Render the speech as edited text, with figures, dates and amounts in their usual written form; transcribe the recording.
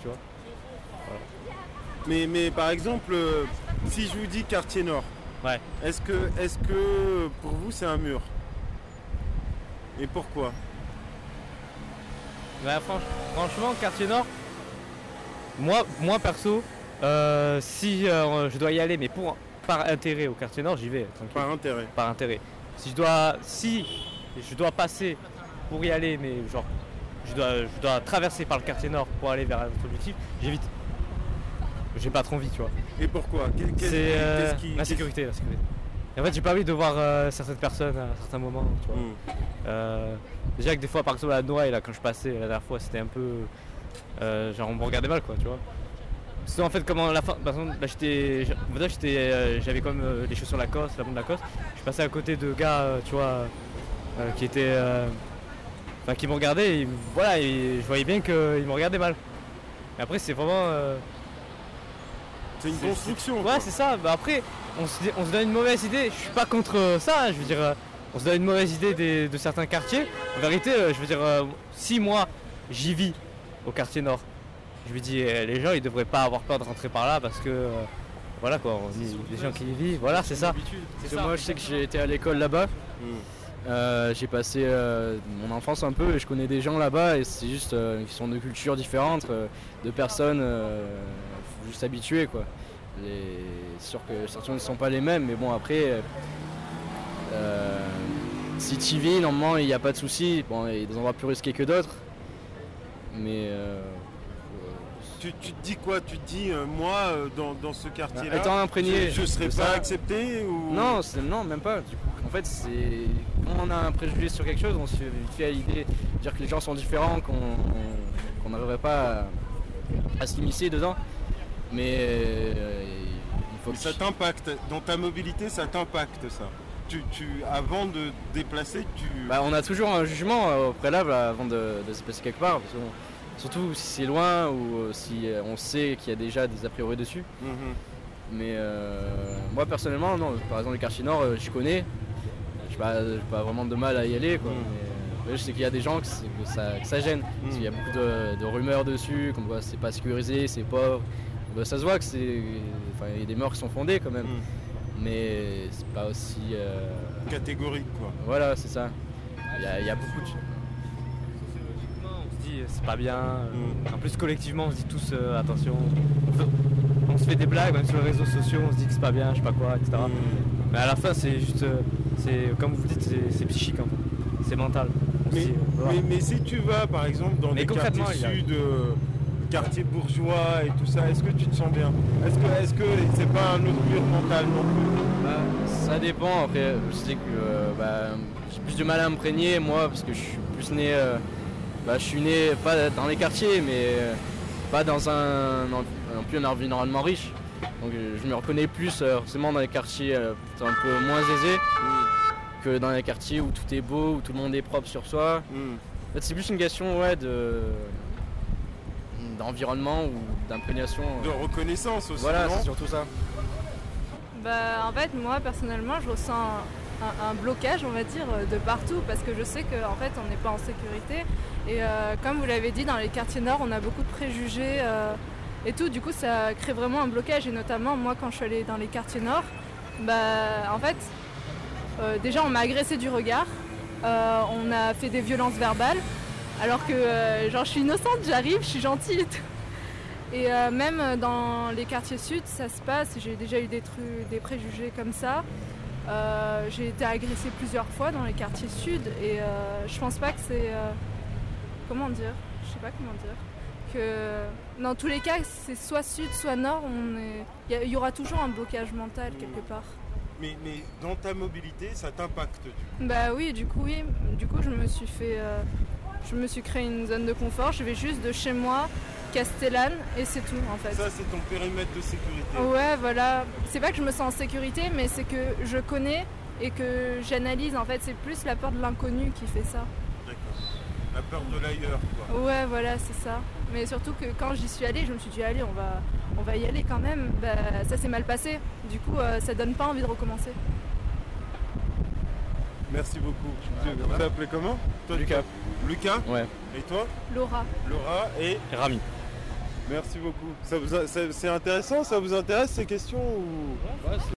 tu vois. Mais par exemple, si je vous dis quartier nord, Ouais. est-ce que pour vous c'est un mur? Et pourquoi? Ouais, franchement, quartier nord, moi perso, si je dois y aller, mais par intérêt au quartier nord, j'y vais, tranquille. Par intérêt. Par intérêt. Si je dois passer pour y aller, mais genre, je dois traverser par le quartier nord pour aller vers notre objectif, j'évite. J'ai pas trop envie, tu vois. Et pourquoi? C'est la sécurité. Et en fait, j'ai pas envie de voir certaines personnes à certains moments, tu vois. Déjà que des fois, par exemple, à Noailles, là, quand je passais la dernière fois, c'était un peu... genre, on me regardait mal, quoi, tu vois. Sinon, en fait, comment à la fin... Par exemple, là, j'avais comme les chaussures Lacoste, la montre Lacoste. Je passais à côté de gars, tu vois, qui étaient... Enfin, qui me regardaient, et voilà, et je voyais bien qu'ils me regardaient mal. Et après, c'est vraiment... C'est une construction. Ouais, c'est ça. Bah après, on se donne une mauvaise idée. Je suis pas contre ça. Je veux dire, on se donne une mauvaise idée de certains quartiers. En vérité, je veux dire, si moi j'y vis au quartier nord, je me dis, les gens ils devraient pas avoir peur de rentrer par là parce que voilà quoi. Les gens qui y vivent, voilà, c'est ça. Parce que moi, je sais que j'ai été à l'école là-bas. J'ai passé mon enfance un peu et je connais des gens là-bas et c'est juste qui sont de cultures différentes, de personnes. Faut juste s'habituer quoi. C'est sûr que certains ne sont pas les mêmes, mais bon après, si tu y vis, normalement il n'y a pas de souci. Bon, il y a des endroits plus risqués que d'autres, mais Tu te dis quoi? Tu te dis, moi, dans ce quartier-là, étant imprégné, je serais pas accepté ou... Non, même pas. Du coup, en fait, quand on a un préjugé sur quelque chose, on se fait à l'idée de dire que les gens sont différents, qu'on n'arriverait pas à s'immiscer dedans. Mais il faut que ça t'impacte. Dans ta mobilité, ça t'impacte, ça. Avant de te déplacer, on a toujours un jugement au préalable avant de se placer quelque part. Parce que, surtout si c'est loin ou si on sait qu'il y a déjà des a priori dessus. Mais moi personnellement, non. Par exemple, le quartier nord, je connais. J'ai pas vraiment de mal à y aller, quoi. Mais je sais qu'il y a des gens que ça gêne. Parce qu'il y a beaucoup de rumeurs dessus, comme quoi c'est pas sécurisé, c'est pauvre. Ben, ça se voit que il y a des morts qui sont fondées quand même. Mais c'est pas aussi... catégorique, quoi. Voilà, c'est ça. Il y a beaucoup de... Sociologiquement, on se dit c'est pas bien. En plus, collectivement, on se dit tous attention. On se fait des blagues, même sur les réseaux sociaux, on se dit que c'est pas bien, je sais pas quoi, etc. Mais à la fin, c'est juste... comme vous dites, c'est psychique, en fait. C'est mental. Mais si tu vas, par exemple, dans les quartiers sud... quartier bourgeois et tout ça, est-ce que tu te sens bien? Est-ce que c'est pas un autre mur mental non plus? Ça dépend. Après, je sais que j'ai plus de mal à m'imprégner moi parce que je suis plus né. Je suis né pas dans les quartiers, mais pas dans un environnement riche. Donc je me reconnais plus forcément dans les quartiers un peu moins aisés que dans les quartiers où tout est beau, où tout le monde est propre sur soi. En fait, c'est plus une question d'environnement ou d'imprégnation. De reconnaissance aussi. Voilà, c'est surtout ça. En fait, moi personnellement, je ressens un blocage, on va dire, de partout parce que je sais qu'en fait, on n'est pas en sécurité. Et comme vous l'avez dit, dans les quartiers nord, on a beaucoup de préjugés et tout. Du coup, ça crée vraiment un blocage. Et notamment, moi, quand je suis allée dans les quartiers nord, en fait, déjà, on m'a agressé du regard. On a fait des violences verbales. Alors que je suis innocente, j'arrive, je suis gentille et tout. Et même dans les quartiers sud, ça se passe. J'ai déjà eu des préjugés comme ça. J'ai été agressée plusieurs fois dans les quartiers sud et je pense pas que c'est... comment dire? Je sais pas comment dire. Que dans tous les cas, c'est soit sud, soit nord, il y aura toujours un blocage mental quelque part. Mais dans ta mobilité, ça t'impacte du coup? Oui, du coup, je me suis fait... je me suis créé une zone de confort, je vais juste de chez moi, Castellane, et c'est tout en fait. Ça, c'est ton périmètre de sécurité? Ouais, voilà. C'est pas que je me sens en sécurité, mais c'est que je connais et que j'analyse. En fait, c'est plus la peur de l'inconnu qui fait ça. D'accord. La peur de l'ailleurs, quoi. Ouais, voilà, c'est ça. Mais surtout que quand j'y suis allée, je me suis dit, allez, on va y aller quand même. Ça s'est mal passé. Du coup, ça donne pas envie de recommencer. Merci beaucoup. Vous t'appelez comment? Toi, Lucas. Lucas? Ouais. Et toi? Laura. Laura et Rami. Merci beaucoup. C'est intéressant, ça vous intéresse ces questions ou...